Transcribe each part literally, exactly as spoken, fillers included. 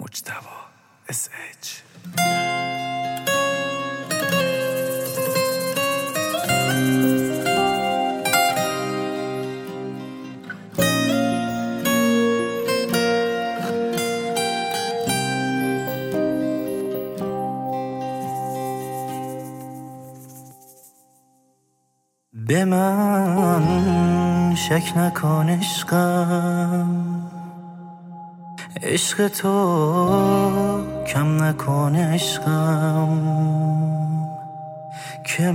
مجتبی اس اچ. به من شک نکن عشقم، عشق تو کم نکن عشقم، که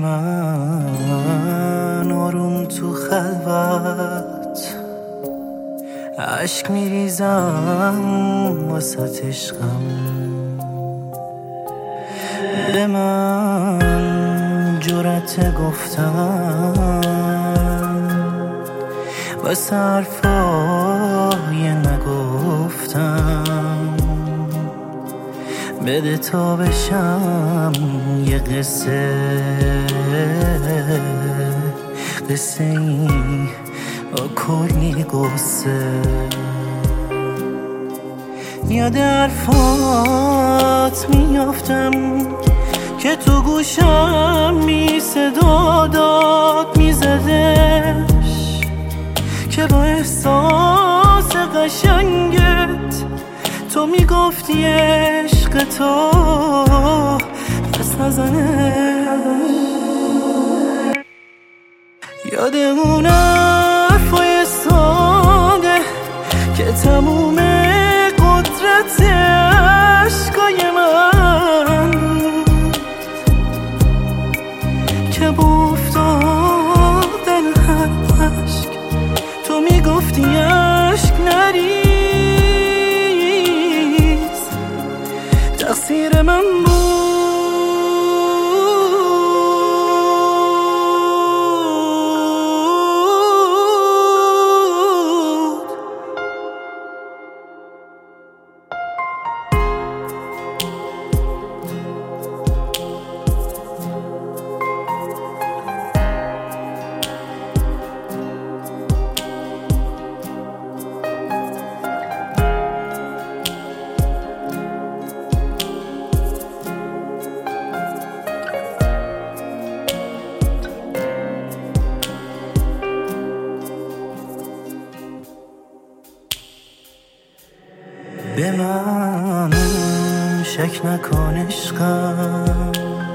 من آروم تو خلوت عشق میریزم واسه عشقم. به من جرأت گفتم واسه حرفای نگفتم، بده تا بشم یه قصه قصه ای با کلی قصه. یاد حرفات میافتم که تو گوشم می صدا داد میزدش، که با احساس قشنگت تو میگفتی عشق تو پس نزنه. یاد اون حرفای ساده که تموم قدرت عشقای من که با افتادن هر عشق تو میگفتی عشق نریز، تقصیر من بود. به من شک نکن عشقم،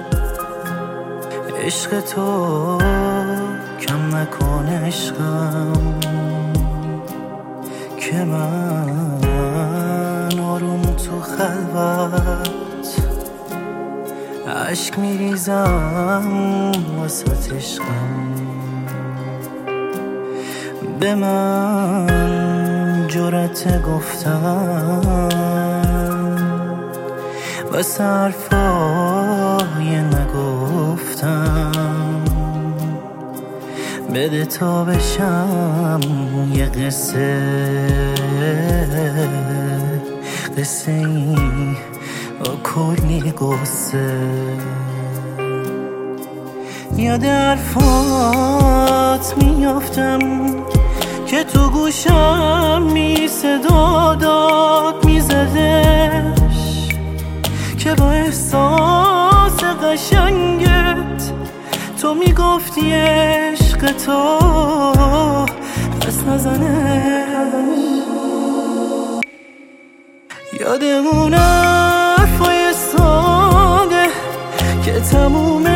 عشق تو کم نکن عشقم، که من آروم تو خلوت عشق میریزم واسه عشقم. به من جرأت گفتم واسه حرفای نگفتم، بده تا بشم یه قصه قصه ای با کلی قصه. یاد حرفات میافتم که تو گوشم می صدا داد میزدش، که با احساس قشنگت تو میگفتی عشق تو پس نزنه. یاد اون حرفای ساده که تموم